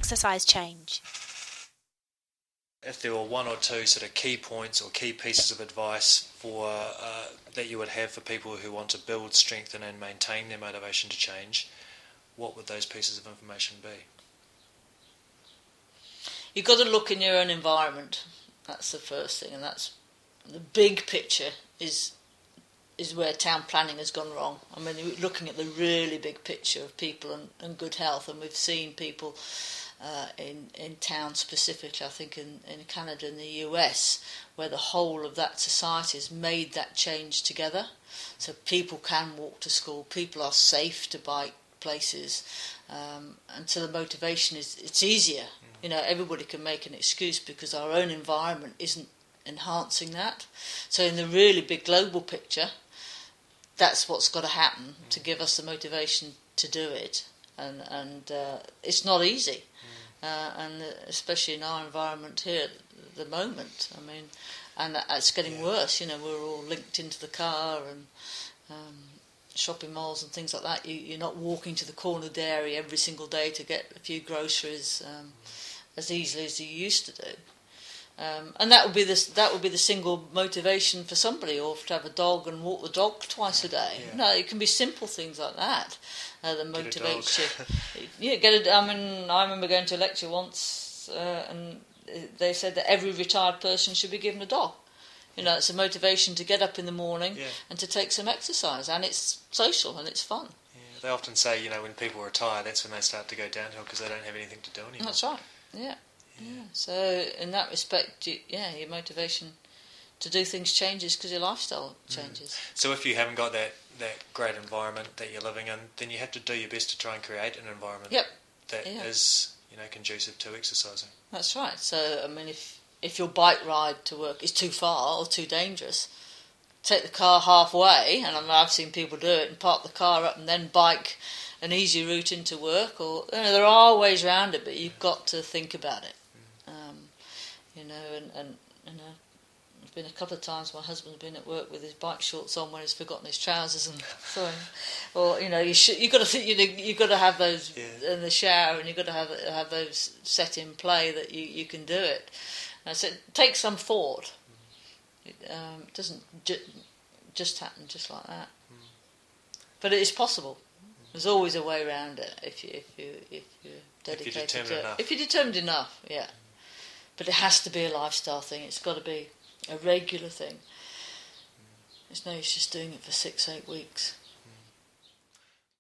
exercise change? If there were one or two sort of key points or key pieces of advice for that you would have for people who want to build, strengthen and maintain their motivation to change, what would those pieces of information be? You've got to look in your own environment. That's the first thing, and that's the big picture is where town planning has gone wrong. I mean, we're looking at the really big picture of people and good health, and we've seen people in towns specifically, I think in Canada and the US, where the whole of that society has made that change together. So people can walk to school, people are safe to bike places, and so the motivation it's easier. You know, everybody can make an excuse because our own environment isn't enhancing that. So in the really big global picture, that's what's got to happen to give us the motivation to do it, and it's not easy, and especially in our environment here at the moment. I mean, and it's getting worse. You know, we're all linked into the car and shopping malls and things like that. You're not walking to the corner dairy every single day to get a few groceries as easily as you used to do. And that would be the single motivation for somebody, or to have a dog and walk the dog twice a day. Yeah. No, it can be simple things like that that motivates you. Yeah, get a. I mean, I remember going to a lecture once, and they said that every retired person should be given a dog. You know, it's a motivation to get up in the morning and to take some exercise, and it's social and it's fun. Yeah, they often say, you know, when people retire, that's when they start to go downhill because they don't have anything to do anymore. That's right. Yeah. So in that respect, your motivation to do things changes because your lifestyle changes. So if you haven't got that great environment that you're living in, then you have to do your best to try and create an environment that is, you know, conducive to exercising. That's right. So I mean, if your bike ride to work is too far or too dangerous, take the car halfway, and I've seen people do it, and park the car up and then bike an easy route into work. Or there are ways around it, but you've got to think about it. You know, and there's been a couple of times my husband's been at work with his bike shorts on when he's forgotten his trousers, and so, or you know, you've got to think, you've got to have those in the shower, and you've got to have those set in play that you can do it. And so it takes some thought. It doesn't just happen just like that, but it is possible. There's always a way around it if you're dedicated to it. If you're determined enough, yeah. But it has to be a lifestyle thing. It's got to be a regular thing. It's no use just doing it for 6-8 weeks.